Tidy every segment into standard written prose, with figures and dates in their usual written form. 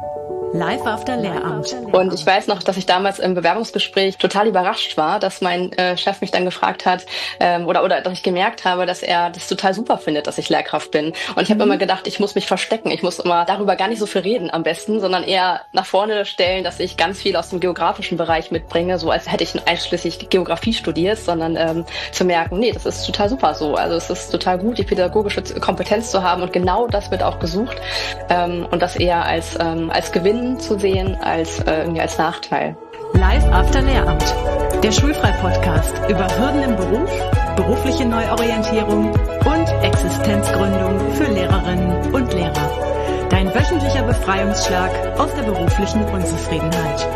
Live after Lehramt. Und ich weiß noch, dass ich damals im Bewerbungsgespräch total überrascht war, dass mein Chef mich dann gefragt hat, oder dass ich gemerkt habe, dass er das total super findet, dass ich Lehrkraft bin. Und ich habe immer gedacht, ich muss mich verstecken. Ich muss immer darüber gar nicht so viel reden am besten, sondern eher nach vorne stellen, dass ich ganz viel aus dem geografischen Bereich mitbringe, so als hätte ich einschließlich Geografie studiert, sondern zu merken, nee, das ist total super so. Also es ist total gut, die pädagogische Kompetenz zu haben und genau das wird auch gesucht. Und das eher als Gewinn zu sehen als irgendwie als Nachteil. Live after Lehramt. Der Schulfrei-Podcast über Hürden im Beruf, berufliche Neuorientierung und Existenzgründung für Lehrerinnen und Lehrer. Dein wöchentlicher Befreiungsschlag aus der beruflichen Unzufriedenheit.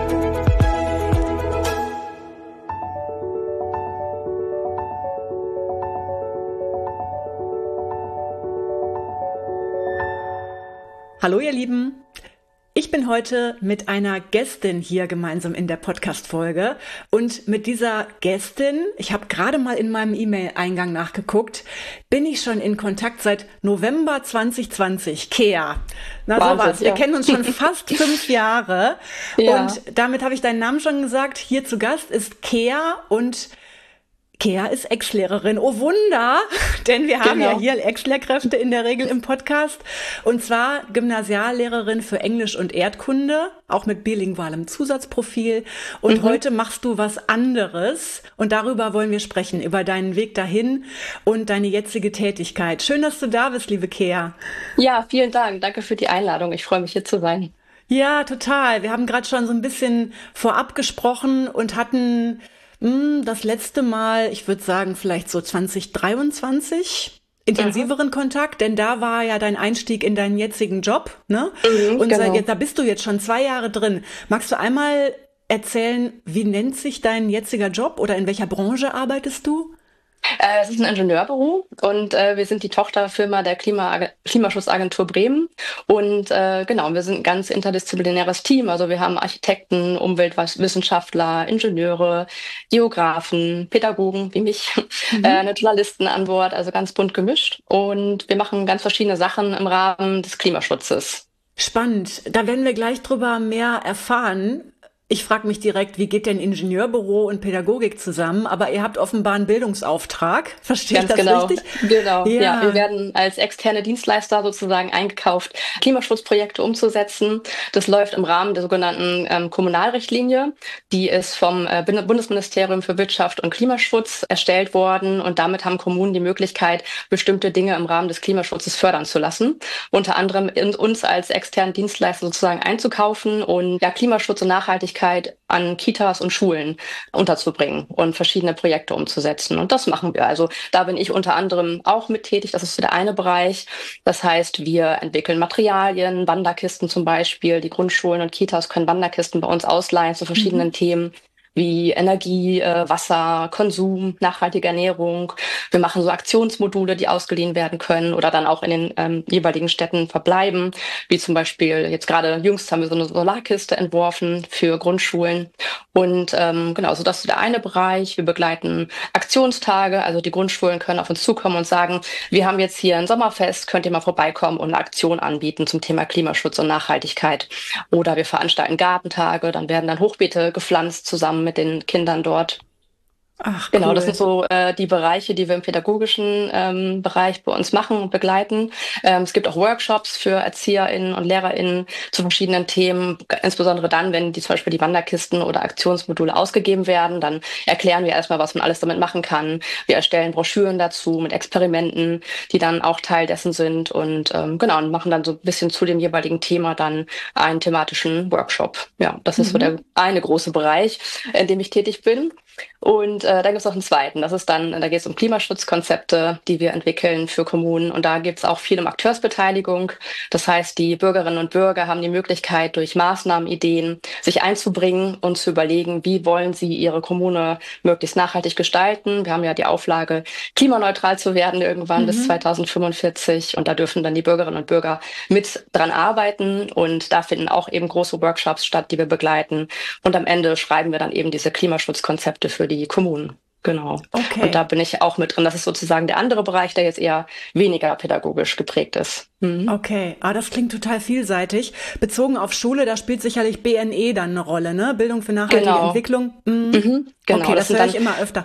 Hallo ihr Lieben. Ich bin heute mit einer Gästin hier gemeinsam in der Podcast-Folge und mit dieser Gästin, ich habe gerade mal in meinem E-Mail-Eingang nachgeguckt, bin ich schon in Kontakt seit November 2020. Kea. Na sowas, wir kennen uns schon fast 5 Jahre und damit habe ich deinen Namen schon gesagt. Hier zu Gast ist Kea und Kea ist Ex-Lehrerin. Oh Wunder, denn wir haben ja hier Ex-Lehrkräfte in der Regel im Podcast. Und zwar Gymnasiallehrerin für Englisch und Erdkunde, auch mit bilingualem Zusatzprofil. Und heute machst du was anderes. Und darüber wollen wir sprechen, über deinen Weg dahin und deine jetzige Tätigkeit. Schön, dass du da bist, liebe Kea. Ja, vielen Dank. Danke für die Einladung. Ich freue mich, hier zu sein. Ja, total. Wir haben gerade schon so ein bisschen vorab gesprochen und hatten das letzte Mal, ich würde sagen, vielleicht so 2023, intensiveren Kontakt, denn da war ja dein Einstieg in deinen jetzigen Job, ne? Und da bist du jetzt schon 2 Jahre drin. Magst du einmal erzählen, wie nennt sich dein jetziger Job oder in welcher Branche arbeitest du? Es ist ein Ingenieurbüro und wir sind die Tochterfirma der Klimaschutzagentur Bremen und wir sind ein ganz interdisziplinäres Team. Also wir haben Architekten, Umweltwissenschaftler, Ingenieure, Geografen, Pädagogen wie mich, Naturalisten an Bord, also ganz bunt gemischt. Und wir machen ganz verschiedene Sachen im Rahmen des Klimaschutzes. Spannend, da werden wir gleich drüber mehr erfahren. Ich frage mich direkt, wie geht denn Ingenieurbüro und Pädagogik zusammen? Aber ihr habt offenbar einen Bildungsauftrag. Verstehe ich das richtig? Genau. Ja, wir werden als externe Dienstleister sozusagen eingekauft, Klimaschutzprojekte umzusetzen. Das läuft im Rahmen der sogenannten Kommunalrichtlinie. Die ist vom Bundesministerium für Wirtschaft und Klimaschutz erstellt worden. Und damit haben Kommunen die Möglichkeit, bestimmte Dinge im Rahmen des Klimaschutzes fördern zu lassen. Unter anderem uns als externen Dienstleister sozusagen einzukaufen und Klimaschutz und Nachhaltigkeit an Kitas und Schulen unterzubringen und verschiedene Projekte umzusetzen. Und das machen wir. Also da bin ich unter anderem auch mit tätig. Das ist so der eine Bereich. Das heißt, wir entwickeln Materialien, Wanderkisten zum Beispiel. Die Grundschulen und Kitas können Wanderkisten bei uns ausleihen zu verschiedenen Themen wie Energie, Wasser, Konsum, nachhaltige Ernährung. Wir machen so Aktionsmodule, die ausgeliehen werden können oder dann auch in den jeweiligen Städten verbleiben. Wie zum Beispiel jetzt gerade jüngst haben wir so eine Solarkiste entworfen für Grundschulen. Und so das ist der eine Bereich. Wir begleiten Aktionstage. Also die Grundschulen können auf uns zukommen und sagen, wir haben jetzt hier ein Sommerfest, könnt ihr mal vorbeikommen und eine Aktion anbieten zum Thema Klimaschutz und Nachhaltigkeit. Oder wir veranstalten Gartentage, dann werden dann Hochbeete gepflanzt zusammen mit den Kindern dort. Ach, genau, cool. Das sind so die Bereiche, die wir im pädagogischen Bereich bei uns machen und begleiten. Es gibt auch Workshops für ErzieherInnen und LehrerInnen zu verschiedenen Themen, insbesondere dann, wenn zum Beispiel die Wanderkisten oder Aktionsmodule ausgegeben werden, dann erklären wir erstmal, was man alles damit machen kann. Wir erstellen Broschüren dazu mit Experimenten, die dann auch Teil dessen sind und und machen dann so ein bisschen zu dem jeweiligen Thema dann einen thematischen Workshop. Ja, das ist so der eine große Bereich, in dem ich tätig bin. Und dann gibt es noch einen zweiten. Da geht es um Klimaschutzkonzepte, die wir entwickeln für Kommunen. Und da geht es auch viel um Akteursbeteiligung. Das heißt, die Bürgerinnen und Bürger haben die Möglichkeit, durch Maßnahmenideen sich einzubringen und zu überlegen, wie wollen sie ihre Kommune möglichst nachhaltig gestalten. Wir haben ja die Auflage, klimaneutral zu werden irgendwann bis 2045. Und da dürfen dann die Bürgerinnen und Bürger mit dran arbeiten. Und da finden auch eben große Workshops statt, die wir begleiten. Und am Ende schreiben wir dann eben diese Klimaschutzkonzepte für die Kommunen. Genau. Okay. Und da bin ich auch mit drin. Das ist sozusagen der andere Bereich, der jetzt eher weniger pädagogisch geprägt ist. Okay, das klingt total vielseitig. Bezogen auf Schule, da spielt sicherlich BNE dann eine Rolle, ne? Bildung für nachhaltige Genau. Entwicklung. Genau, Okay, das das sind höre dann ich immer öfter.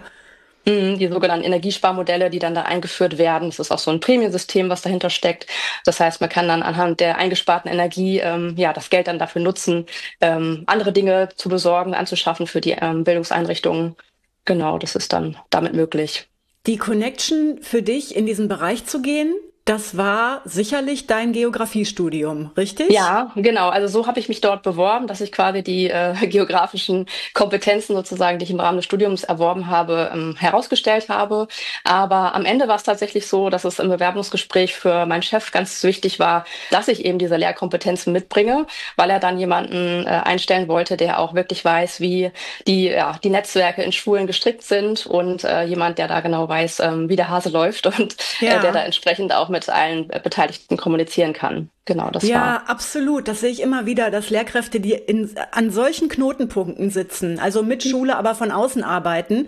die sogenannten Energiesparmodelle, die dann da eingeführt werden. Das ist auch so ein Prämiensystem, was dahinter steckt. Das heißt, man kann dann anhand der eingesparten Energie das Geld dann dafür nutzen, andere Dinge zu besorgen, anzuschaffen für die Bildungseinrichtungen. Genau, das ist dann damit möglich. Die Connection für dich in diesen Bereich zu gehen, das war sicherlich dein Geografiestudium, richtig? Ja, genau. Also so habe ich mich dort beworben, dass ich quasi die geografischen Kompetenzen sozusagen, die ich im Rahmen des Studiums erworben habe, herausgestellt habe. Aber am Ende war es tatsächlich so, dass es im Bewerbungsgespräch für meinen Chef ganz wichtig war, dass ich eben diese Lehrkompetenzen mitbringe, weil er dann jemanden einstellen wollte, der auch wirklich weiß, wie die Netzwerke in Schulen gestrickt sind und jemand, der da genau weiß, wie der Hase läuft und der da entsprechend auch mit allen Beteiligten kommunizieren kann. Genau, das war. Ja, absolut. Das sehe ich immer wieder, dass Lehrkräfte, die an solchen Knotenpunkten sitzen, also mit Schule, aber von außen arbeiten,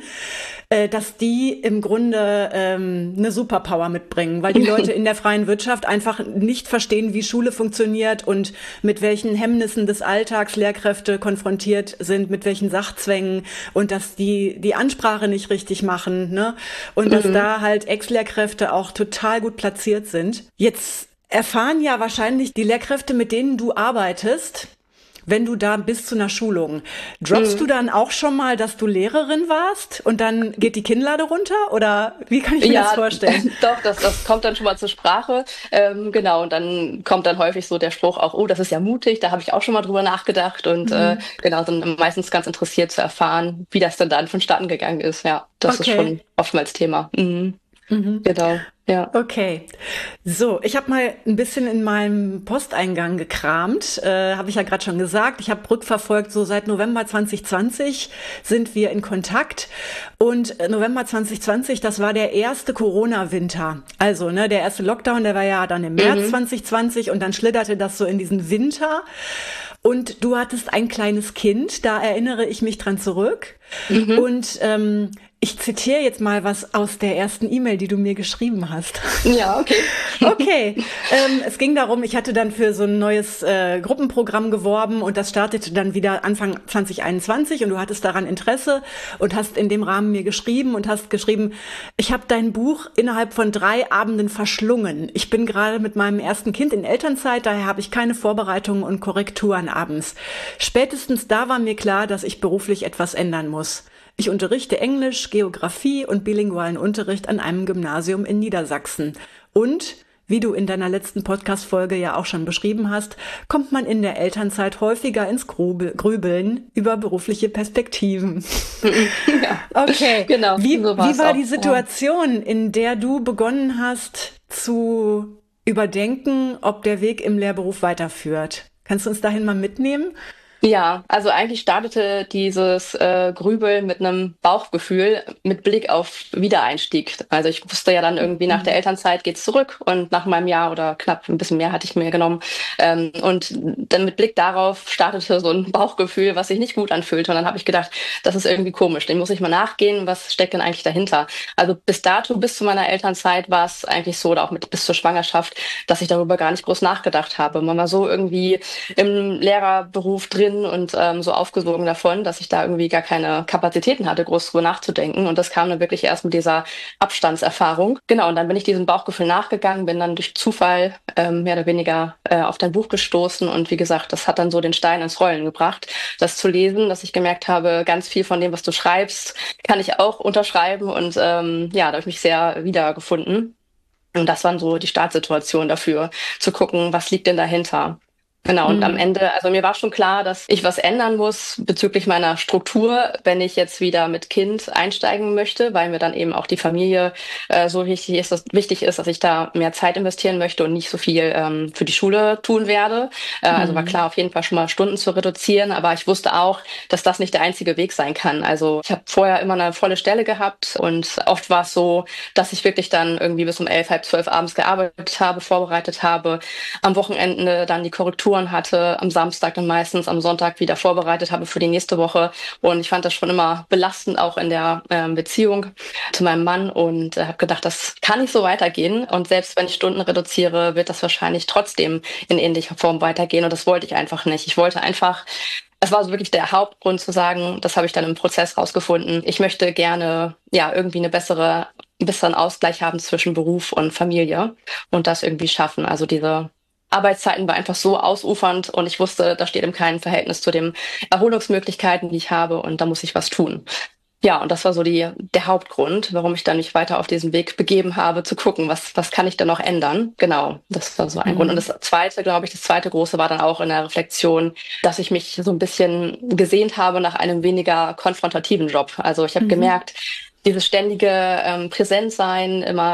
dass die im Grunde eine Superpower mitbringen, weil die Leute in der freien Wirtschaft einfach nicht verstehen, wie Schule funktioniert und mit welchen Hemmnissen des Alltags Lehrkräfte konfrontiert sind, mit welchen Sachzwängen und dass die Ansprache nicht richtig machen, ne? Und dass da halt Ex-Lehrkräfte auch total gut platziert sind. Jetzt erfahren ja wahrscheinlich die Lehrkräfte, mit denen du arbeitest, wenn du da bist zu einer Schulung. Droppst du dann auch schon mal, dass du Lehrerin warst und dann geht die Kinnlade runter? Oder wie kann ich mir das vorstellen? Doch, das kommt dann schon mal zur Sprache. Genau, und dann kommt dann häufig so der Spruch auch, oh, das ist ja mutig, da habe ich auch schon mal drüber nachgedacht. Und genau, sind meistens ganz interessiert zu erfahren, wie das denn dann vonstatten gegangen ist. Ja, das ist schon oftmals Thema. Genau, ja. Okay, so, ich habe mal ein bisschen in meinem Posteingang gekramt, habe ich ja gerade schon gesagt. Ich habe rückverfolgt, so seit November 2020 sind wir in Kontakt und November 2020, das war der erste Corona-Winter. Also, ne, der erste Lockdown, der war ja dann im März 2020 und dann schlitterte das so in diesen Winter. Und du hattest ein kleines Kind, da erinnere ich mich dran zurück. Und ich zitiere jetzt mal was aus der ersten E-Mail, die du mir geschrieben hast. Ja, okay. Okay, es ging darum, ich hatte dann für so ein neues Gruppenprogramm geworben und das startete dann wieder Anfang 2021 und du hattest daran Interesse und hast in dem Rahmen mir geschrieben und hast geschrieben, ich habe dein Buch innerhalb von 3 Abenden verschlungen. Ich bin gerade mit meinem ersten Kind in Elternzeit, daher habe ich keine Vorbereitungen und Korrekturen abends. Spätestens da war mir klar, dass ich beruflich etwas ändern muss. Ich unterrichte Englisch, Geografie und bilingualen Unterricht an einem Gymnasium in Niedersachsen. Und, wie du in deiner letzten Podcast-Folge ja auch schon beschrieben hast, kommt man in der Elternzeit häufiger ins Grübeln über berufliche Perspektiven. Ja. Okay, genau. Wie So war auch, die Situation, in der du begonnen hast zu überdenken, ob der Weg im Lehrberuf weiterführt? Kannst du uns dahin mal mitnehmen? Ja, also eigentlich startete dieses Grübeln mit einem Bauchgefühl mit Blick auf Wiedereinstieg. Also ich wusste ja dann irgendwie nach der Elternzeit geht's zurück und nach meinem Jahr oder knapp ein bisschen mehr hatte ich mir genommen. Und dann mit Blick darauf startete so ein Bauchgefühl, was sich nicht gut anfühlte. Und dann habe ich gedacht, das ist irgendwie komisch, dem muss ich mal nachgehen, was steckt denn eigentlich dahinter? Also bis dato, bis zu meiner Elternzeit war es eigentlich so, oder auch bis zur Schwangerschaft, dass ich darüber gar nicht groß nachgedacht habe. Man war so irgendwie im Lehrerberuf drin und so aufgesogen davon, dass ich da irgendwie gar keine Kapazitäten hatte, groß drüber nachzudenken. Und das kam dann wirklich erst mit dieser Abstandserfahrung. Genau, und dann bin ich diesem Bauchgefühl nachgegangen, bin dann durch Zufall mehr oder weniger auf dein Buch gestoßen. Und wie gesagt, das hat dann so den Stein ins Rollen gebracht, das zu lesen, dass ich gemerkt habe, ganz viel von dem, was du schreibst, kann ich auch unterschreiben. Und da habe ich mich sehr wiedergefunden. Und das waren so die Startsituationen dafür, zu gucken, was liegt denn dahinter. Genau, und am Ende, also mir war schon klar, dass ich was ändern muss bezüglich meiner Struktur, wenn ich jetzt wieder mit Kind einsteigen möchte, weil mir dann eben auch die Familie so wichtig ist, dass ich da mehr Zeit investieren möchte und nicht so viel für die Schule tun werde. Also war klar, auf jeden Fall schon mal Stunden zu reduzieren, aber ich wusste auch, dass das nicht der einzige Weg sein kann. Also ich habe vorher immer eine volle Stelle gehabt und oft war es so, dass ich wirklich dann irgendwie bis um 11, halb 12 abends gearbeitet habe, vorbereitet habe, am Wochenende dann die Korrekturen Klausuren hatte, am Samstag dann meistens, am Sonntag wieder vorbereitet habe für die nächste Woche. Und ich fand das schon immer belastend, auch in der Beziehung zu meinem Mann, und habe gedacht, das kann nicht so weitergehen. Und selbst wenn ich Stunden reduziere, wird das wahrscheinlich trotzdem in ähnlicher Form weitergehen. Und das wollte ich einfach nicht. Ich wollte einfach, es war so wirklich der Hauptgrund zu sagen, das habe ich dann im Prozess rausgefunden. Ich möchte gerne irgendwie einen besseren Ausgleich haben zwischen Beruf und Familie und das irgendwie schaffen. Also diese Arbeitszeiten war einfach so ausufernd und ich wusste, da steht im keinem Verhältnis zu den Erholungsmöglichkeiten, die ich habe, und da muss ich was tun. Ja, und das war so der Hauptgrund, warum ich dann mich weiter auf diesen Weg begeben habe, zu gucken, was kann ich denn noch ändern? Genau, das war so ein Grund. Und das zweite große war dann auch in der Reflexion, dass ich mich so ein bisschen gesehnt habe nach einem weniger konfrontativen Job. Also ich habe gemerkt, dieses ständige Präsentsein, immer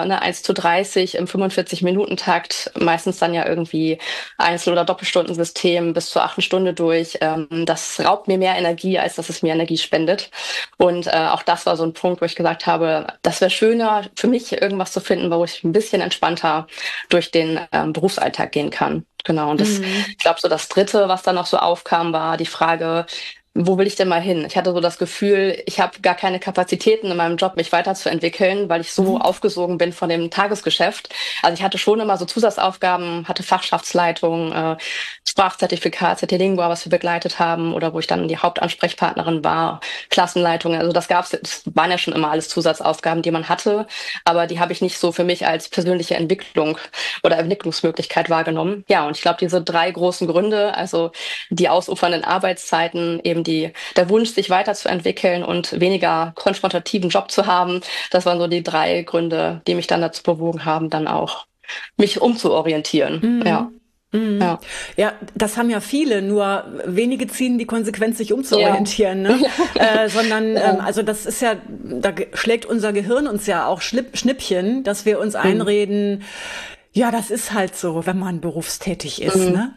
1:30 im 45-Minuten-Takt, meistens dann ja irgendwie Einzel- oder Doppelstundensystem bis zur 8. Stunde durch. Das raubt mir mehr Energie, als dass es mir Energie spendet. Und auch das war so ein Punkt, wo ich gesagt habe, das wäre schöner für mich, irgendwas zu finden, wo ich ein bisschen entspannter durch den Berufsalltag gehen kann. Genau. Und ich glaube, so das Dritte, was dann noch so aufkam, war die Frage, wo will ich denn mal hin? Ich hatte so das Gefühl, ich habe gar keine Kapazitäten in meinem Job, mich weiterzuentwickeln, weil ich so aufgesogen bin von dem Tagesgeschäft. Also ich hatte schon immer so Zusatzaufgaben, hatte Fachschaftsleitung, Sprachzertifikat, CT Lingua, was wir begleitet haben, oder wo ich dann die Hauptansprechpartnerin war, Klassenleitung. Also das waren ja schon immer alles Zusatzaufgaben, die man hatte, aber die habe ich nicht so für mich als persönliche Entwicklung oder Entwicklungsmöglichkeit wahrgenommen. Ja, und ich glaube, diese 3 großen Gründe, also die ausufernden Arbeitszeiten, eben der Wunsch, sich weiterzuentwickeln und weniger konfrontativen Job zu haben, das waren so die 3 Gründe, die mich dann dazu bewogen haben, dann auch mich umzuorientieren. Ja. Ja. Ja, das haben ja viele, nur wenige ziehen die Konsequenz, sich umzuorientieren, ne? Sondern, also das ist ja, da schlägt unser Gehirn uns ja auch Schnippchen, dass wir uns einreden, ja, das ist halt so, wenn man berufstätig ist, ne?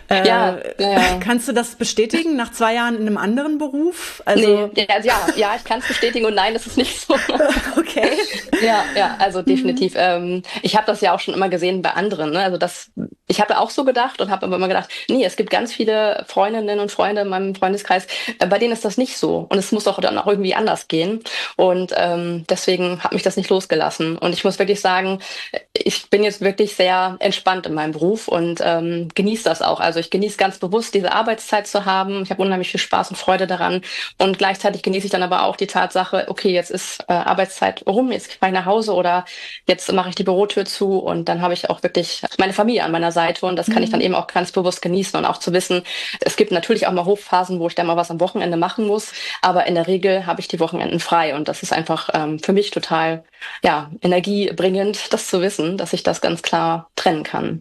Kannst du das bestätigen nach 2 Jahren in einem anderen Beruf? Also ja, ich kann es bestätigen, und nein, das ist nicht so. Okay. Ja, also definitiv. Ich habe das ja auch schon immer gesehen bei anderen. Ne? Also ich habe auch so gedacht und habe aber immer gedacht, nee, es gibt ganz viele Freundinnen und Freunde in meinem Freundeskreis, bei denen ist das nicht so. Und es muss doch dann auch irgendwie anders gehen. Und deswegen hat mich das nicht losgelassen. Und ich muss wirklich sagen, ich bin jetzt wirklich sehr entspannt in meinem Beruf und genieße das auch. Also ich genieße ganz bewusst, diese Arbeitszeit zu haben. Ich habe unheimlich viel Spaß und Freude daran. Und gleichzeitig genieße ich dann aber auch die Tatsache, okay, jetzt ist Arbeitszeit rum, jetzt fahre ich nach Hause oder jetzt mache ich die Bürotür zu, und dann habe ich auch wirklich meine Familie an meiner Seite, und das kann ich dann eben auch ganz bewusst genießen, und auch zu wissen, es gibt natürlich auch mal Hochphasen, wo ich dann mal was am Wochenende machen muss, aber in der Regel habe ich die Wochenenden frei, und das ist einfach für mich total energiebringend, das zu wissen, dass ich das ganz klar trennen kann.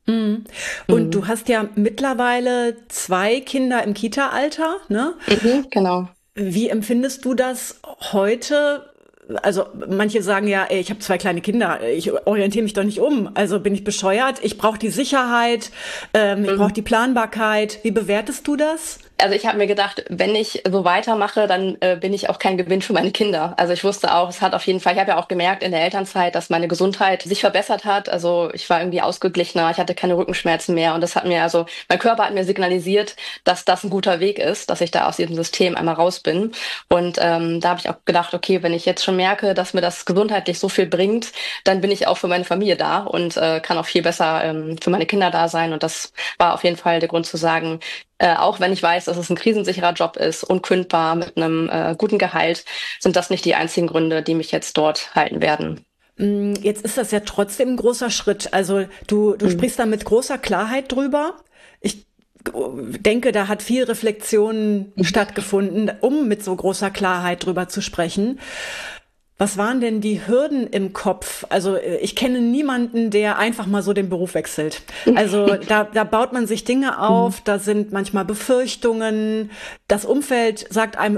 Und du hast ja mittlerweile 2 Kinder im Kita-Alter, ne? Genau. Wie empfindest du das heute? Also manche sagen ja, ey, ich habe 2 kleine Kinder, ich orientiere mich doch nicht um. Also bin ich bescheuert? Ich brauche die Sicherheit, ich brauche die Planbarkeit. Wie bewertest du das? Also ich habe mir gedacht, wenn ich so weitermache, dann bin ich auch kein Gewinn für meine Kinder. Also ich wusste auch, es hat auf jeden Fall, ich habe ja auch gemerkt in der Elternzeit, dass meine Gesundheit sich verbessert hat. Also ich war irgendwie ausgeglichener, ich hatte keine Rückenschmerzen mehr, und das hat mir, also mein Körper hat mir signalisiert, dass das ein guter Weg ist, dass ich da aus diesem System einmal raus bin. Und da habe ich auch gedacht, okay, wenn ich jetzt schon merke, dass mir das gesundheitlich so viel bringt, dann bin ich auch für meine Familie da und kann auch viel besser für meine Kinder da sein. Und das war auf jeden Fall der Grund zu sagen, auch wenn ich weiß, dass es ein krisensicherer Job ist, unkündbar, mit einem guten Gehalt, sind das nicht die einzigen Gründe, die mich jetzt dort halten werden. Jetzt ist das ja trotzdem ein großer Schritt. Also du sprichst da mit großer Klarheit drüber. Ich denke, da hat viel Reflexion stattgefunden, um mit so großer Klarheit drüber zu sprechen. Was waren denn die Hürden im Kopf? Also ich kenne niemanden, der einfach mal so den Beruf wechselt. Also da baut man sich Dinge auf, da sind manchmal Befürchtungen, das Umfeld sagt einem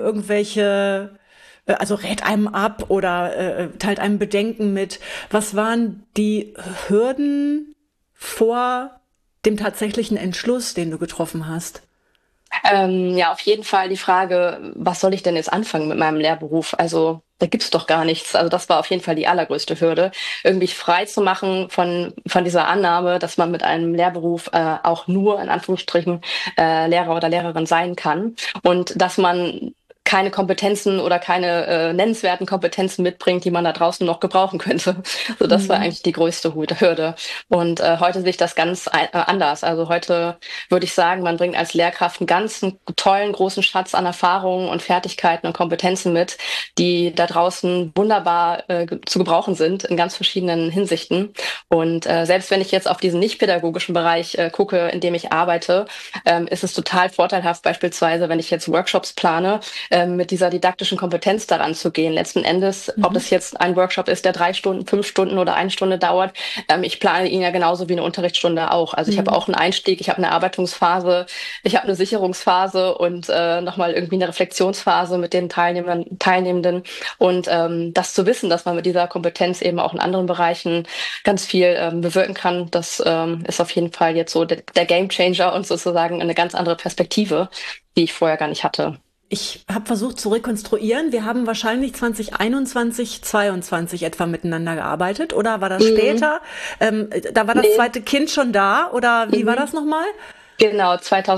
also rät einem ab oder teilt einem Bedenken mit. Was waren die Hürden vor dem tatsächlichen Entschluss, den du getroffen hast? Ja, auf jeden Fall die Frage, was soll ich denn jetzt anfangen mit meinem Lehrberuf? Also da gibt's doch gar nichts. Also das war auf jeden Fall die allergrößte Hürde, irgendwie frei zu machen von dieser Annahme, dass man mit einem Lehrberuf auch nur in Anführungsstrichen Lehrer oder Lehrerin sein kann und dass man keine Kompetenzen oder keine nennenswerten Kompetenzen mitbringt, die man da draußen noch gebrauchen könnte. So, das war eigentlich die größte Hürde. Und heute sehe ich das ganz anders. Also heute würde ich sagen, man bringt als Lehrkraft einen ganzen tollen, großen Schatz an Erfahrungen und Fertigkeiten und Kompetenzen mit, die da draußen wunderbar zu gebrauchen sind in ganz verschiedenen Hinsichten. Und selbst wenn ich jetzt auf diesen nicht-pädagogischen Bereich gucke, in dem ich arbeite, ist es total vorteilhaft, beispielsweise, wenn ich jetzt Workshops plane, mit dieser didaktischen Kompetenz daran zu gehen. Letzten Endes, ob das jetzt ein Workshop ist, der 3 Stunden, 5 Stunden oder 1 Stunde dauert, ich plane ihn ja genauso wie eine Unterrichtsstunde auch. Also ich habe auch einen Einstieg, ich habe eine Erarbeitungsphase, ich habe eine Sicherungsphase und nochmal irgendwie eine Reflexionsphase mit den Teilnehmenden. Und das zu wissen, dass man mit dieser Kompetenz eben auch in anderen Bereichen ganz viel bewirken kann, das ist auf jeden Fall jetzt so der Gamechanger und sozusagen eine ganz andere Perspektive, die ich vorher gar nicht hatte. Ich habe versucht zu rekonstruieren. Wir haben wahrscheinlich 2021, 22 etwa miteinander gearbeitet. Oder war das später? Da war das zweite Kind schon da? Oder wie war das nochmal? Genau,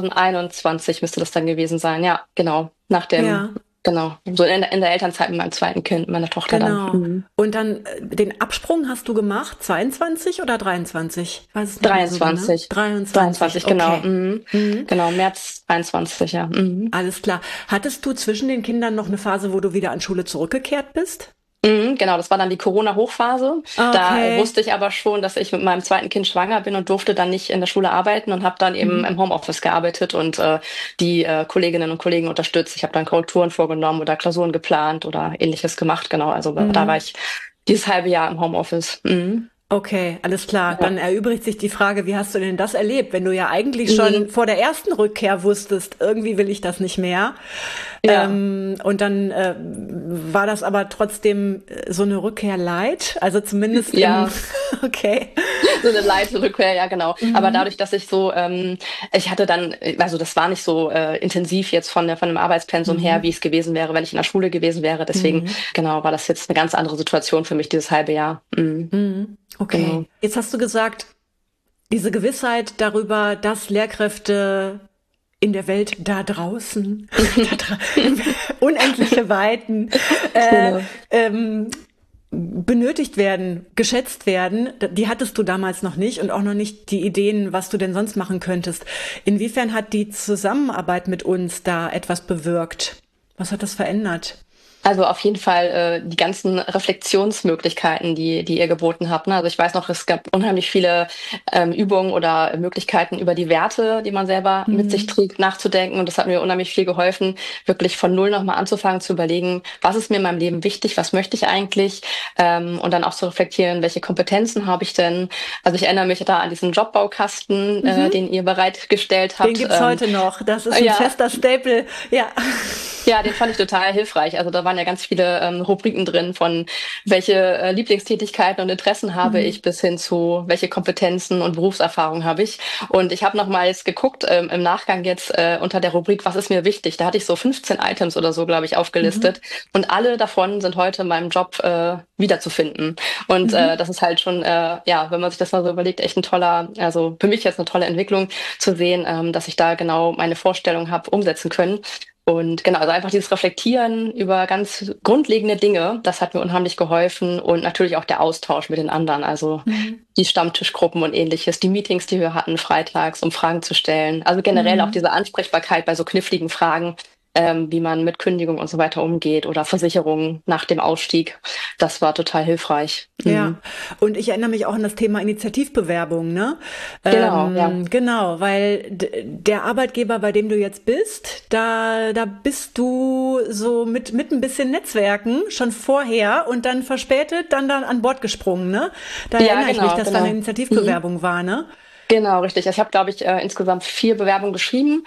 2021 müsste das dann gewesen sein. Ja, genau. Nach dem, genau. So in der Elternzeit mit meinem zweiten Kind, meiner Tochter dann. Und dann den Absprung hast du gemacht, 22 oder 23? Ich weiß es nicht 23. Mehr so, ne? 23, genau. Okay. Genau, März 23, ja. Alles klar. Hattest du zwischen den Kindern noch eine Phase, wo du wieder an Schule zurückgekehrt bist? Genau, das war dann die Corona-Hochphase. Okay. Da wusste ich aber schon, dass ich mit meinem zweiten Kind schwanger bin und durfte dann nicht in der Schule arbeiten und habe dann eben im Homeoffice gearbeitet und die Kolleginnen und Kollegen unterstützt. Ich habe dann Korrekturen vorgenommen oder Klausuren geplant oder Ähnliches gemacht. Genau, also da war ich dieses halbe Jahr im Homeoffice. Okay, alles klar. Ja. Dann erübrigt sich die Frage, wie hast du denn das erlebt, wenn du ja eigentlich schon vor der ersten Rückkehr wusstest, irgendwie will ich das nicht mehr. Ja. Und dann war das aber trotzdem so eine Rückkehr light, also zumindest okay. So eine light Rückkehr, ja genau. Aber dadurch, dass ich so, ich hatte dann, also das war nicht so intensiv jetzt von dem Arbeitspensum her, wie es gewesen wäre, wenn ich in der Schule gewesen wäre. Deswegen, genau, war das jetzt eine ganz andere Situation für mich dieses halbe Jahr. Okay. Genau. Jetzt hast du gesagt, diese Gewissheit darüber, dass Lehrkräfte in der Welt da draußen, unendliche Weiten, benötigt werden, geschätzt werden, die hattest du damals noch nicht und auch noch nicht die Ideen, was du denn sonst machen könntest. Inwiefern hat die Zusammenarbeit mit uns da etwas bewirkt? Was hat das verändert? Also auf jeden Fall die ganzen Reflexionsmöglichkeiten, die ihr geboten habt. Ne? Also ich weiß noch, es gab unheimlich viele Übungen oder Möglichkeiten über die Werte, die man selber mit sich trägt, nachzudenken. Und das hat mir unheimlich viel geholfen, wirklich von Null nochmal anzufangen, zu überlegen, was ist mir in meinem Leben wichtig, was möchte ich eigentlich? Und dann auch zu reflektieren, welche Kompetenzen habe ich denn? Also ich erinnere mich da an diesen Jobbaukasten, den ihr bereitgestellt habt. Den gibt's heute noch. Das ist ein fester Staple. Ja. Ja, den fand ich total hilfreich. Also da waren ja ganz viele Rubriken drin von welche Lieblingstätigkeiten und Interessen habe ich bis hin zu welche Kompetenzen und Berufserfahrung habe ich. Und ich habe nochmals geguckt im Nachgang jetzt unter der Rubrik, was ist mir wichtig? Da hatte ich so 15 Items oder so, glaube ich, aufgelistet. Und alle davon sind heute in meinem Job wiederzufinden. Und das ist halt schon, wenn man sich das mal so überlegt, echt also für mich jetzt eine tolle Entwicklung zu sehen, dass ich da genau meine Vorstellung habe umsetzen können. Und genau, also einfach dieses Reflektieren über ganz grundlegende Dinge, das hat mir unheimlich geholfen und natürlich auch der Austausch mit den anderen, also die Stammtischgruppen und Ähnliches, die Meetings, die wir hatten freitags, um Fragen zu stellen. Also generell auch diese Ansprechbarkeit bei so kniffligen Fragen, wie man mit Kündigung und so weiter umgeht oder Versicherungen nach dem Ausstieg. Das war total hilfreich. Ja, und ich erinnere mich auch an das Thema Initiativbewerbung, ne? Genau, Genau, weil der Arbeitgeber, bei dem du jetzt bist, da bist du so mit ein bisschen Netzwerken schon vorher und dann verspätet dann an Bord gesprungen, ne? Da erinnere ich mich, dass da eine Initiativbewerbung war, ne? Genau, richtig. Ich habe, glaube ich, insgesamt 4 Bewerbungen geschrieben.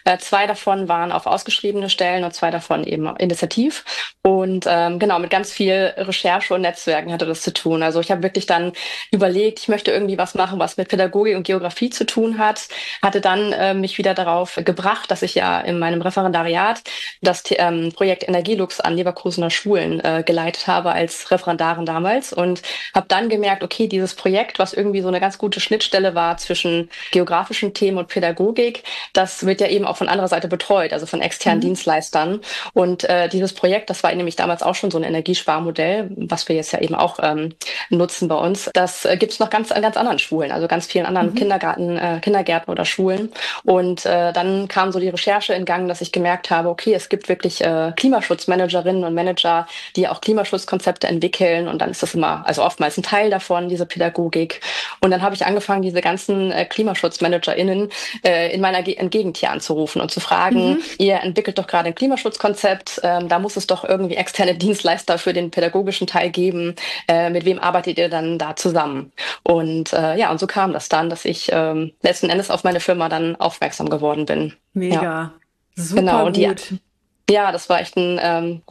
2 davon waren auf ausgeschriebene Stellen und 2 davon eben initiativ. Und genau, mit ganz viel Recherche und Netzwerken hatte das zu tun. Also ich habe wirklich dann überlegt, ich möchte irgendwie was machen, was mit Pädagogik und Geografie zu tun hat. Hatte dann mich wieder darauf gebracht, dass ich ja in meinem Referendariat das Projekt Energielux an Leverkusener Schulen geleitet habe als Referendarin damals und habe dann gemerkt, okay, dieses Projekt, was irgendwie so eine ganz gute Schnittstelle war zwischen geografischen Themen und Pädagogik, das wird ja eben auch von anderer Seite betreut, also von externen Mhm. Dienstleistern. Und dieses Projekt, das war nämlich damals auch schon so ein Energiesparmodell, was wir jetzt ja eben auch nutzen bei uns. Das gibt es noch ganz an ganz anderen Schulen, also ganz vielen anderen Mhm. Kindergärten oder Schulen. Und dann kam so die Recherche in Gang, dass ich gemerkt habe, okay, es gibt wirklich Klimaschutzmanagerinnen und Manager, die auch Klimaschutzkonzepte entwickeln. Und dann ist das immer, also oftmals ein Teil davon, diese Pädagogik. Und dann habe ich angefangen, diese ganzen KlimaschutzmanagerInnen in meiner Gegend hier anzurufen und zu fragen, Mhm. ihr entwickelt doch gerade ein Klimaschutzkonzept, da muss es doch irgendwie externe Dienstleister für den pädagogischen Teil geben. Mit wem arbeitet ihr dann da zusammen? Und ja, und so kam das dann, dass ich letzten Endes auf meine Firma dann aufmerksam geworden bin. Ja, Mega. Super genau. Und die gut. ja, das war echt ein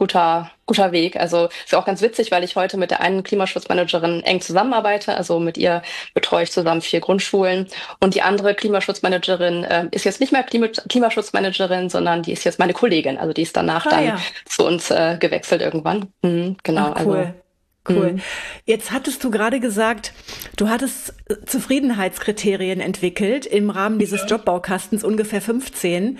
guter Weg. Also ist auch ganz witzig, weil ich heute mit der einen Klimaschutzmanagerin eng zusammenarbeite. Also mit ihr betreue ich zusammen 4 Grundschulen. Und die andere Klimaschutzmanagerin ist jetzt nicht mehr Klimaschutzmanagerin, sondern die ist jetzt meine Kollegin. Also die ist danach Ah dann ja. zu uns gewechselt irgendwann. Ach, Genau, also. cool. Cool. Mhm. Jetzt hattest du gerade gesagt, du hattest Zufriedenheitskriterien entwickelt im Rahmen dieses Jobbaukastens, ungefähr 15.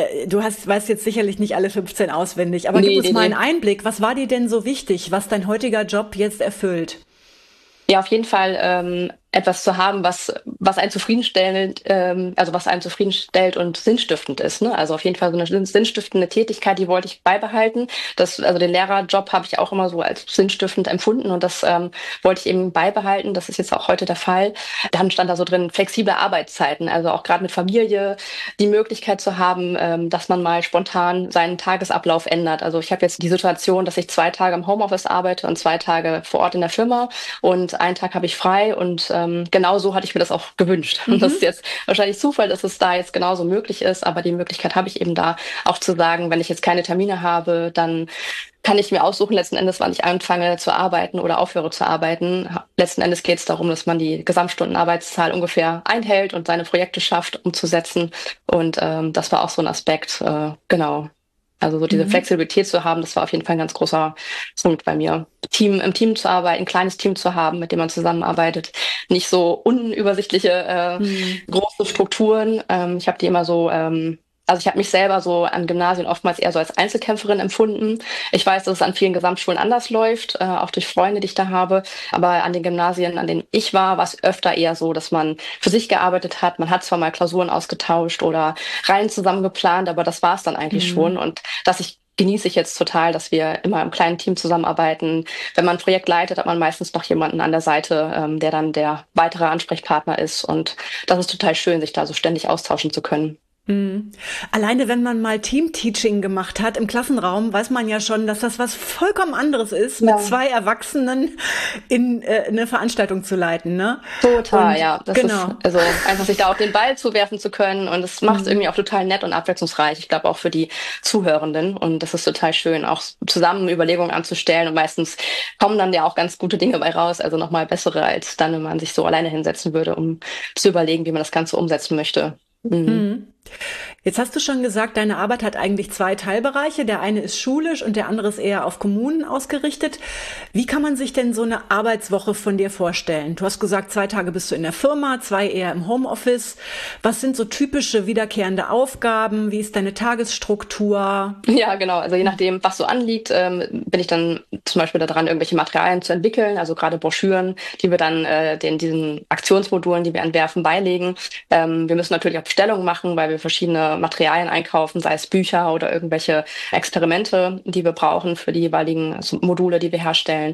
Weißt jetzt sicherlich nicht alle 15 auswendig, aber gib Nee, uns nee, mal einen nee. Einblick. Was war dir denn so wichtig, was dein heutiger Job jetzt erfüllt? Ja, auf jeden Fall etwas zu haben, was einen zufriedenstellend, also was einen zufriedenstellt und sinnstiftend ist. Ne? Also auf jeden Fall so eine sinnstiftende Tätigkeit, die wollte ich beibehalten. Also den Lehrerjob habe ich auch immer so als sinnstiftend empfunden und das wollte ich eben beibehalten. Das ist jetzt auch heute der Fall. Dann stand da so drin flexible Arbeitszeiten, also auch gerade mit Familie die Möglichkeit zu haben, dass man mal spontan seinen Tagesablauf ändert. Also ich habe jetzt die Situation, dass ich 2 Tage im Homeoffice arbeite und 2 Tage vor Ort in der Firma und einen Tag habe ich frei und genau so hatte ich mir das auch gewünscht. Und das ist Mhm. jetzt wahrscheinlich Zufall, dass es da jetzt genauso möglich ist, aber die Möglichkeit habe ich eben da auch zu sagen, wenn ich jetzt keine Termine habe, dann kann ich mir aussuchen, letzten Endes, wann ich anfange zu arbeiten oder aufhöre zu arbeiten. Letzten Endes geht es darum, dass man die Gesamtstundenarbeitszahl ungefähr einhält und seine Projekte schafft, umzusetzen. Und das war auch so ein Aspekt, genau. Also so diese Mhm. Flexibilität zu haben, das war auf jeden Fall ein ganz großer Punkt bei mir. Im Team zu arbeiten, ein kleines Team zu haben, mit dem man zusammenarbeitet, nicht so unübersichtliche Mhm. große Strukturen. Ich habe die immer so, also ich habe mich selber so an Gymnasien oftmals eher so als Einzelkämpferin empfunden. Ich weiß, dass es an vielen Gesamtschulen anders läuft, auch durch Freunde, die ich da habe. Aber an den Gymnasien, an denen ich war es öfter eher so, dass man für sich gearbeitet hat. Man hat zwar mal Klausuren ausgetauscht oder Reihen zusammen geplant, aber das war es dann eigentlich schon. Mhm. Und genieße ich jetzt total, dass wir immer im kleinen Team zusammenarbeiten. Wenn man ein Projekt leitet, hat man meistens noch jemanden an der Seite, der dann der weitere Ansprechpartner ist. Und das ist total schön, sich da so ständig austauschen zu können. Mhm. Alleine wenn man mal Teamteaching gemacht hat im Klassenraum, weiß man ja schon, dass das was vollkommen anderes ist, mit Ja. 2 Erwachsenen in eine Veranstaltung zu leiten, ne? Total, Und ja. Das ist genau. also einfach sich da auch den Ball zuwerfen zu können und das macht es irgendwie Mhm. auch total nett und abwechslungsreich. Ich glaube auch für die Zuhörenden und das ist total schön, auch zusammen Überlegungen anzustellen und meistens kommen dann ja auch ganz gute Dinge bei raus, also nochmal bessere als dann, wenn man sich so alleine hinsetzen würde, um zu überlegen, wie man das Ganze umsetzen möchte. Mhm. Mhm. Jetzt hast du schon gesagt, deine Arbeit hat eigentlich 2 Teilbereiche. Der eine ist schulisch und der andere ist eher auf Kommunen ausgerichtet. Wie kann man sich denn so eine Arbeitswoche von dir vorstellen? Du hast gesagt, 2 Tage bist du in der Firma, 2 eher im Homeoffice. Was sind so typische wiederkehrende Aufgaben? Wie ist deine Tagesstruktur? Ja, genau. Also je nachdem, was so anliegt, bin ich dann zum Beispiel daran, irgendwelche Materialien zu entwickeln, also gerade Broschüren, die wir dann diesen Aktionsmodulen, die wir entwerfen, beilegen. Wir müssen natürlich auch Bestellungen machen, weil wir verschiedene Materialien einkaufen, sei es Bücher oder irgendwelche Experimente, die wir brauchen für die jeweiligen also Module, die wir herstellen.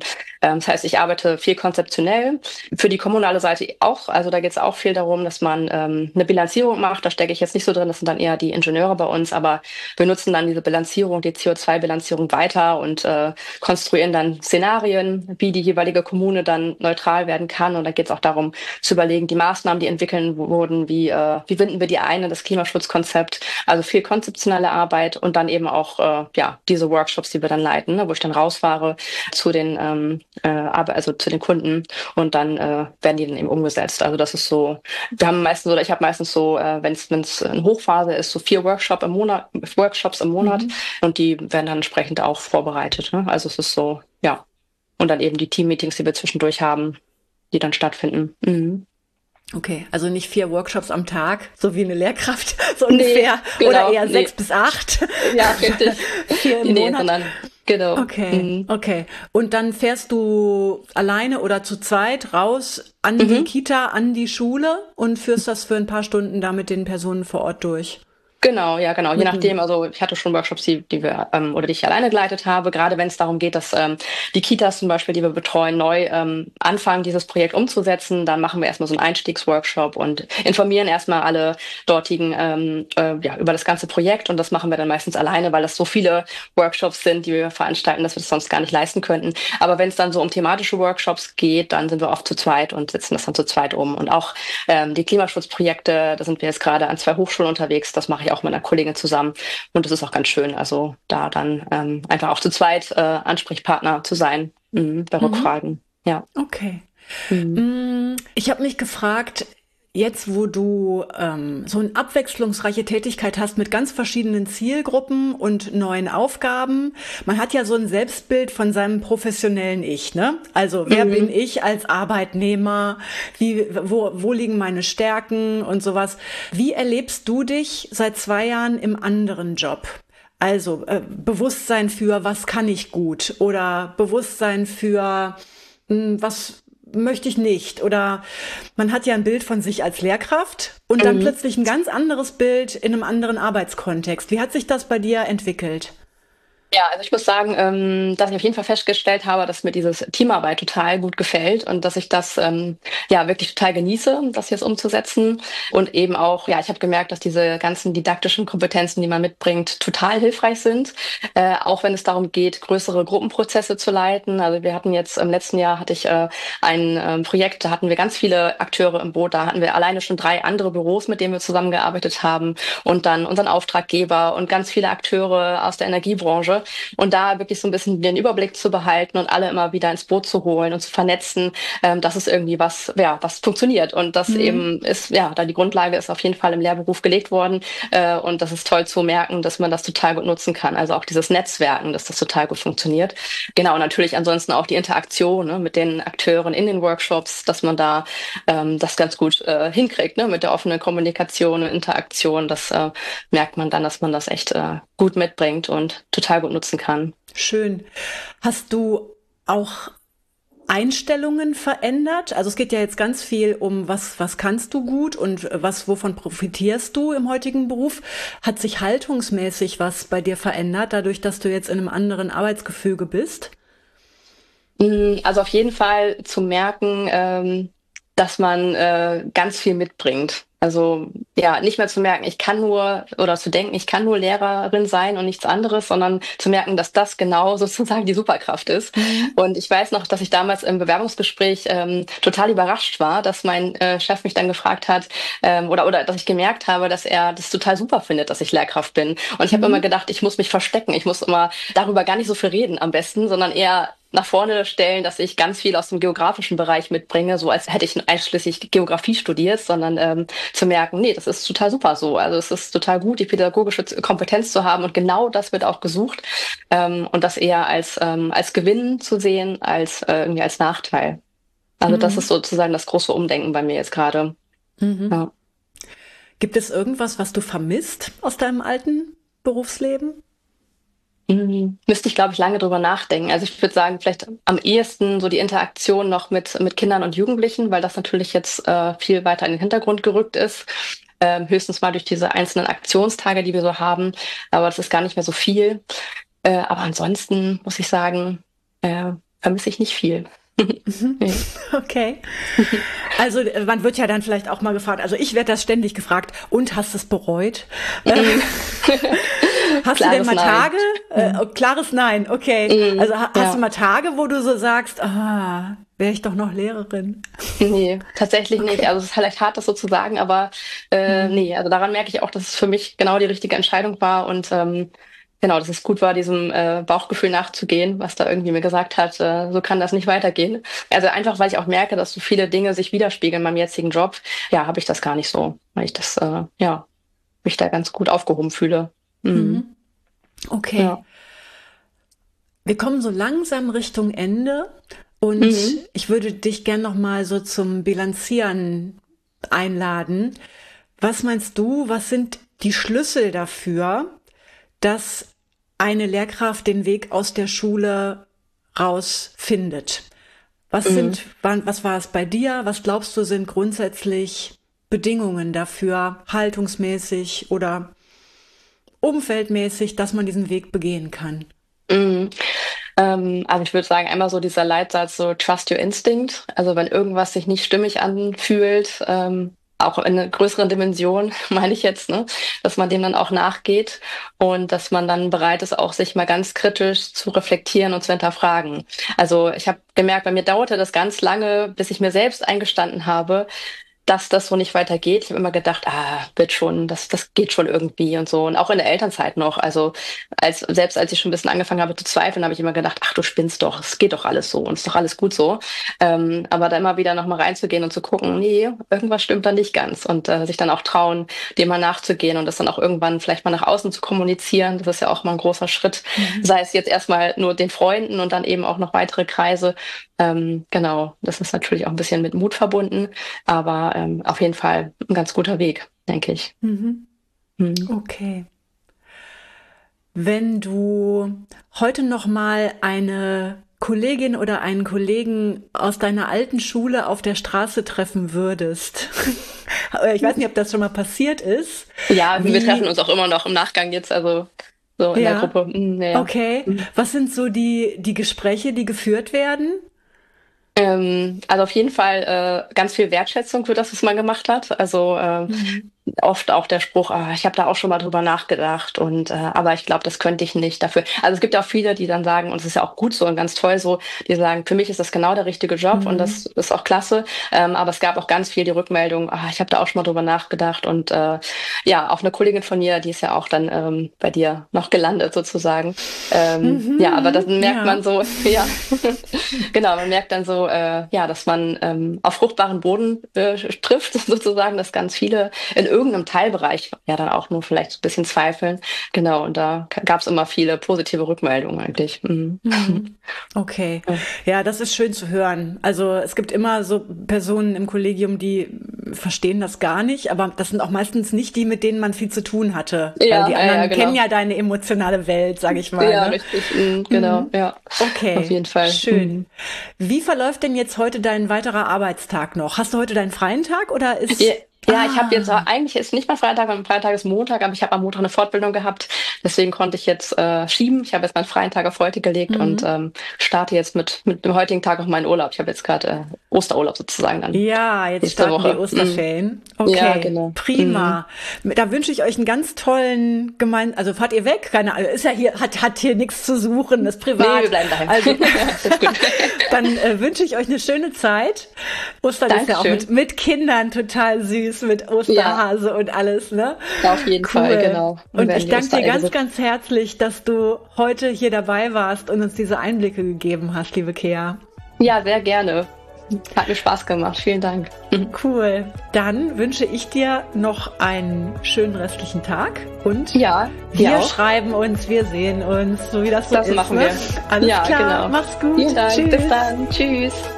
Das heißt, ich arbeite viel konzeptionell, für die kommunale Seite auch. Also da geht es auch viel darum, dass man eine Bilanzierung macht. Da stecke ich jetzt nicht so drin, das sind dann eher die Ingenieure bei uns, aber wir nutzen dann diese Bilanzierung, die CO2-Bilanzierung weiter und konstruieren dann Szenarien, wie die jeweilige Kommune dann neutral werden kann. Und da geht es auch darum zu überlegen, die Maßnahmen, die entwickelt wurden, wie binden wir die ein in das Klimaschutzkonzept. Also viel konzeptionelle Arbeit und dann eben auch diese Workshops, die wir dann leiten, ne, wo ich dann rausfahre zu den also zu den Kunden und dann werden die dann eben umgesetzt. Also das ist so, wir haben meistens oder ich habe meistens so, wenn es eine Hochphase ist, so 4 Workshops im Monat und die werden dann entsprechend auch vorbereitet. Ne? Also es ist so, ja. Und dann eben die Team-Meetings, die wir zwischendurch haben, die dann stattfinden. Mhm. Okay, also nicht 4 Workshops am Tag, so wie eine Lehrkraft, so ungefähr, genau, oder eher 6 bis 8. Ja, richtig. 4 im Monat. Sondern, genau. Okay, okay. Und dann fährst du alleine oder zu zweit raus an die Kita, an die Schule und führst das für ein paar Stunden da mit den Personen vor Ort durch? Genau, ja, genau. Je nachdem, also ich hatte schon Workshops, die wir oder die ich alleine geleitet habe, gerade wenn es darum geht, dass die Kitas zum Beispiel, die wir betreuen, neu anfangen, dieses Projekt umzusetzen, dann machen wir erstmal so einen Einstiegsworkshop und informieren erstmal alle dortigen über das ganze Projekt und das machen wir dann meistens alleine, weil das so viele Workshops sind, die wir veranstalten, dass wir das sonst gar nicht leisten könnten. Aber wenn es dann so um thematische Workshops geht, dann sind wir oft zu zweit und setzen das dann zu zweit um. Und auch die Klimaschutzprojekte, da sind wir jetzt gerade an 2 Hochschulen unterwegs, das mache ich auch mit einer Kollegin zusammen. Und das ist auch ganz schön, also da dann einfach auch zu zweit Ansprechpartner zu sein bei Rückfragen. Ja. Okay. Ich habe mich gefragt, jetzt wo du so eine abwechslungsreiche Tätigkeit hast mit ganz verschiedenen Zielgruppen und neuen Aufgaben, man hat ja so ein Selbstbild von seinem professionellen Ich, ne? Also wer bin ich als Arbeitnehmer? Wo liegen meine Stärken und sowas? Wie erlebst du dich seit 2 Jahren im anderen Job? Also Bewusstsein für, was kann ich gut? Oder Bewusstsein für, was möchte ich nicht. Oder man hat ja ein Bild von sich als Lehrkraft und dann plötzlich ein ganz anderes Bild in einem anderen Arbeitskontext. Wie hat sich das bei dir entwickelt? Ja, also ich muss sagen, dass ich auf jeden Fall festgestellt habe, dass mir dieses Teamarbeit total gut gefällt und dass ich das wirklich total genieße, das jetzt umzusetzen. Und eben auch, ja, ich habe gemerkt, dass diese ganzen didaktischen Kompetenzen, die man mitbringt, total hilfreich sind. Auch wenn es darum geht, größere Gruppenprozesse zu leiten. Also wir hatten jetzt im letzten Jahr hatte ich ein Projekt, da hatten wir ganz viele Akteure im Boot. Da hatten wir alleine schon 3 andere Büros, mit denen wir zusammengearbeitet haben und dann unseren Auftraggeber und ganz viele Akteure aus der Energiebranche. Und da wirklich so ein bisschen den Überblick zu behalten und alle immer wieder ins Boot zu holen und zu vernetzen, das ist irgendwie was funktioniert. Und das eben ist, da die Grundlage ist auf jeden Fall im Lehrberuf gelegt worden. Und das ist toll zu merken, dass man das total gut nutzen kann. Also auch dieses Netzwerken, dass das total gut funktioniert. Genau, und natürlich ansonsten auch die Interaktion, ne, mit den Akteuren in den Workshops, dass man da das ganz gut hinkriegt, ne, mit der offenen Kommunikation und Interaktion. Das merkt man dann, dass man das echt gut mitbringt und total gut nutzen kann. Schön. Hast du auch Einstellungen verändert? Also es geht ja jetzt ganz viel um, was kannst du gut und wovon profitierst du im heutigen Beruf? Hat sich haltungsmäßig was bei dir verändert, dadurch, dass du jetzt in einem anderen Arbeitsgefüge bist? Also auf jeden Fall zu merken, dass man ganz viel mitbringt. Also ja, nicht mehr zu merken, ich kann nur, oder zu denken, ich kann nur Lehrerin sein und nichts anderes, sondern zu merken, dass das genau sozusagen die Superkraft ist. Und ich weiß noch, dass ich damals im Bewerbungsgespräch total überrascht war, dass mein Chef mich dann gefragt hat, oder dass ich gemerkt habe, dass er das total super findet, dass ich Lehrkraft bin. Und ich habe immer gedacht, ich muss mich verstecken, ich muss immer darüber gar nicht so viel reden am besten, sondern eher nach vorne stellen, dass ich ganz viel aus dem geografischen Bereich mitbringe, so als hätte ich einschließlich Geografie studiert, sondern zu merken, nee, das ist total super so. Also es ist total gut, die pädagogische Kompetenz zu haben und genau das wird auch gesucht und das eher als Gewinn zu sehen, als irgendwie als Nachteil. Also das ist sozusagen das große Umdenken bei mir jetzt gerade. Ja. Gibt es irgendwas, was du vermisst aus deinem alten Berufsleben? Müsste ich, glaube ich, lange drüber nachdenken. Also ich würde sagen, vielleicht am ehesten so die Interaktion noch mit Kindern und Jugendlichen, weil das natürlich jetzt viel weiter in den Hintergrund gerückt ist. Höchstens mal durch diese einzelnen Aktionstage, die wir so haben. Aber das ist gar nicht mehr so viel. Aber ansonsten muss ich sagen, vermisse ich nicht viel. Okay. Also man wird ja dann vielleicht auch mal gefragt, also ich werde das ständig gefragt, und hast du es bereut? Hast du denn mal Tage? Klares Nein, okay. Also hast du mal Tage, wo du so sagst, wäre ich doch noch Lehrerin? Nee, tatsächlich nicht. Also es ist vielleicht hart, das so zu sagen, aber nee, also daran merke ich auch, dass es für mich genau die richtige Entscheidung war und genau, dass es gut war, diesem Bauchgefühl nachzugehen, was da irgendwie mir gesagt hat, so kann das nicht weitergehen. Also einfach, weil ich auch merke, dass so viele Dinge sich widerspiegeln in meinem jetzigen Job, ja, habe ich das gar nicht so, weil ich das, mich da ganz gut aufgehoben fühle. Mhm. Okay. Ja. Wir kommen so langsam Richtung Ende und ich würde dich gern noch mal so zum Bilanzieren einladen. Was meinst du, was sind die Schlüssel dafür, dass eine Lehrkraft den Weg aus der Schule rausfindet? Was war es bei dir? Was glaubst du, sind grundsätzlich Bedingungen dafür, haltungsmäßig oder umfeldmäßig, dass man diesen Weg begehen kann? Also ich würde sagen, einmal so dieser Leitsatz, so trust your instinct. Also wenn irgendwas sich nicht stimmig anfühlt, auch in einer größeren Dimension, meine ich jetzt, ne, dass man dem dann auch nachgeht und dass man dann bereit ist, auch sich mal ganz kritisch zu reflektieren und zu hinterfragen. Also ich habe gemerkt, bei mir dauerte das ganz lange, bis ich mir selbst eingestanden habe, dass das so nicht weitergeht. Ich habe immer gedacht, wird schon, das geht schon irgendwie und so. Und auch in der Elternzeit noch. Also selbst als ich schon ein bisschen angefangen habe zu zweifeln, habe ich immer gedacht, ach, du spinnst doch, es geht doch alles so und es ist doch alles gut so. Aber da immer wieder nochmal reinzugehen und zu gucken, nee, irgendwas stimmt da nicht ganz. Und sich dann auch trauen, dem mal nachzugehen und das dann auch irgendwann vielleicht mal nach außen zu kommunizieren. Das ist ja auch mal ein großer Schritt. Sei es jetzt erstmal nur den Freunden und dann eben auch noch weitere Kreise. Genau, das ist natürlich auch ein bisschen mit Mut verbunden, aber auf jeden Fall ein ganz guter Weg, denke ich. Okay. Wenn du heute noch mal eine Kollegin oder einen Kollegen aus deiner alten Schule auf der Straße treffen würdest, ich weiß nicht, ob das schon mal passiert ist. Ja, wir treffen uns auch immer noch im Nachgang jetzt, also so in der Gruppe. Ja. Okay. Was sind so die Gespräche, die geführt werden? Also auf jeden Fall ganz viel Wertschätzung für das, was man gemacht hat. Also oft auch der Spruch, ich habe da auch schon mal drüber nachgedacht und aber ich glaube, das könnte ich nicht dafür. Also es gibt auch viele, die dann sagen, und es ist ja auch gut so und ganz toll so, die sagen, für mich ist das genau der richtige Job und das ist auch klasse. Aber es gab auch ganz viel die Rückmeldung, ich habe da auch schon mal drüber nachgedacht und ja, auch eine Kollegin von mir, die ist ja auch dann bei dir noch gelandet sozusagen. Ja, aber das merkt man so, ja, genau, man merkt dann so, ja, dass man auf fruchtbaren Boden trifft sozusagen, dass ganz viele in irgendeinem Teilbereich ja dann auch nur vielleicht so ein bisschen zweifeln. Genau, und da gab es immer viele positive Rückmeldungen eigentlich. Okay, ja, das ist schön zu hören. Also es gibt immer so Personen im Kollegium, die verstehen das gar nicht, aber das sind auch meistens nicht die, mit denen man viel zu tun hatte. Ja, weil die anderen genau. kennen ja deine emotionale Welt, sag ich mal. Ja, ne? richtig, genau, ja. Okay, auf jeden Fall. Schön. Wie verläuft denn jetzt heute dein weiterer Arbeitstag noch? Hast du heute deinen freien Tag oder ist... Ja, ich habe jetzt, eigentlich ist nicht mein Freitag, mein Freitag ist Montag, aber ich habe am Montag eine Fortbildung gehabt, deswegen konnte ich jetzt schieben. Ich habe jetzt meinen freien Tag auf heute gelegt und starte jetzt mit dem heutigen Tag auch meinen Urlaub. Ich habe jetzt gerade Osterurlaub sozusagen dann. Ja, jetzt starten die Osterferien. Okay, ja, genau. Prima. Da wünsche ich euch einen ganz tollen also fahrt ihr weg? Keine Ahnung, ist ja hier, hat hier nichts zu suchen, ist privat. Nee, wir bleiben daheim. Also, dann wünsche ich euch eine schöne Zeit. Ostern ist ja auch mit Kindern total süß. Mit Osterhase und alles, ne? Auf jeden Fall, genau. Und ich danke dir ganz, ganz herzlich, dass du heute hier dabei warst und uns diese Einblicke gegeben hast, liebe Kea. Ja, sehr gerne. Hat mir Spaß gemacht. Vielen Dank. Cool. Dann wünsche ich dir noch einen schönen restlichen Tag und ja, wir schreiben uns, wir sehen uns, so wie das so ist. Das machen wir. Alles klar, genau. Mach's gut. Vielen Dank. Tschüss. Bis dann. Tschüss.